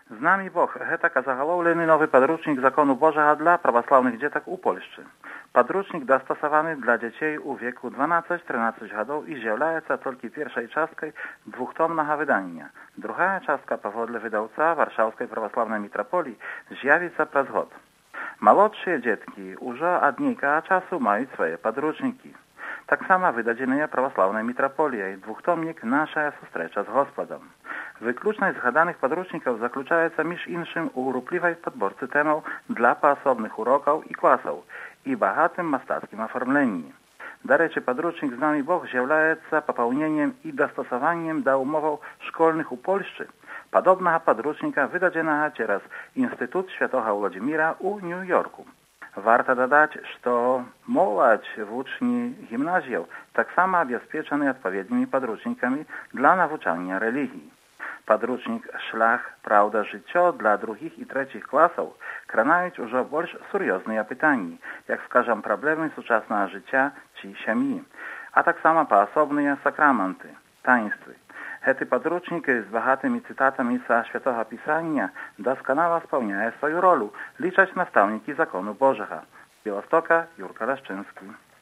Z nami Бог. Гэта загалоўлены новы падручнік закону Божага для праваслаўных дзетак у Польшчы. Падручнік дастасаваны для дзяцей у веку 12-13 гадоў і з'яўляецца толькі першай часткай двухтомнага выдання. Другая частка, паводле выдаўца Варшаўскай праваслаўнай мітраполіі, з'явіцца праз год. Малодшыя дзеткі ўжо ад нейкага часу маюць свае падручнікі. Таксама выдадзеныя праваслаўнай мітраполіяй двухтомнік «Нашая сустрэча з Господам». Выключнасць згаданых падручнікаў заключаецца між іншым у руплівай падборцы тэмаў для паасобных урокаў і класаў і багатым мастацкім афармленні. Дарэчы, падручнік «З намі Бог» з'яўляецца папаўненнем і дастасаваннем да умоваў школьных у Польшчы, падобнага падручніка, выдадзенага цераз Інстытут Святога Владзіміра ў Нью-Йорку. Warto dodać, że młodzież, uczni gimnazjów tak samo zabezpieczeni odpowiednimi podręcznikami dla nauczania religii. Podręcznik Szlach, Prawda, Życie dla drugich i trzecich klasów kranają już bardziej seriozne pytania, jak wskażą problemy współczesnego życia czy семьи, a tak samo poosobne sakramenty, taństwy. Гэты падручнік з багатымі цытатамі са Святога Пісання дасканала спаўняе сваю ролю, лічаць настаўнікі закону Божага. Беластока, Юрка Лашчынскі.